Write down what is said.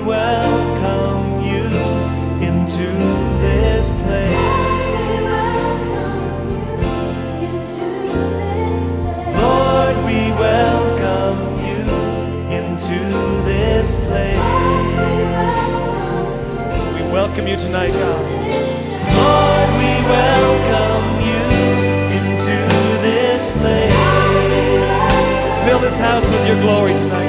welcome you into this place. Lord, we welcome you into this place. We welcome you tonight, God. Lord, we welcome you into this place. Fill this house with your glory tonight.